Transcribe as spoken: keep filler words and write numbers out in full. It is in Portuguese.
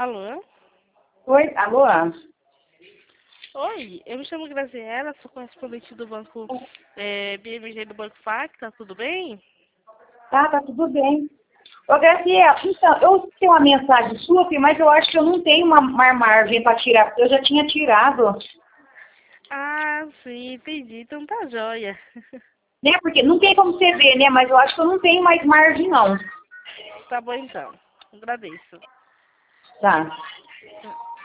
Alô? Oi, alô? Oi, eu me chamo Graziela, sou correspondente do banco é, B M G do Banco F A C, tá tudo bem? Tá, tá tudo bem. Ô, Graciela, então, eu tenho uma mensagem sua, filho, mas eu acho que eu não tenho uma, uma margem para tirar, porque eu já tinha tirado. Ah, sim, entendi, então tá jóia. Né? Porque não tem como você ver, né? Mas eu acho que eu não tenho mais margem, não. Tá bom então, agradeço. Tá.